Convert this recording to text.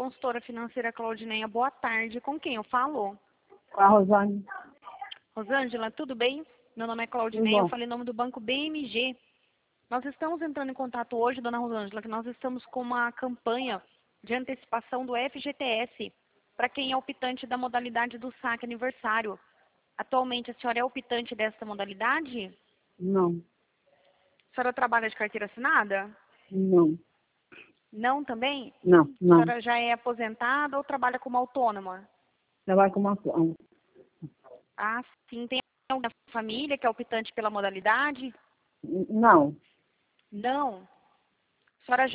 consultora financeira Claudineia. Boa tarde. Com quem eu falo? Com a Rosane. Rosângela, tudo bem? Meu nome é Claudineia, eu falei em nome do Banco BMG. Nós estamos entrando em contato hoje, dona Rosângela, que nós estamos com uma campanha de antecipação do FGTS para quem é optante da modalidade do saque aniversário. Atualmente, a senhora é optante dessa modalidade? Não. A senhora trabalha de carteira assinada? Não. Não também? Não. A Não. senhora já é aposentada ou trabalha como autônoma? Trabalho com uma... Ah, sim. Tem alguém na família que é optante pela modalidade? Não. Não. A senhora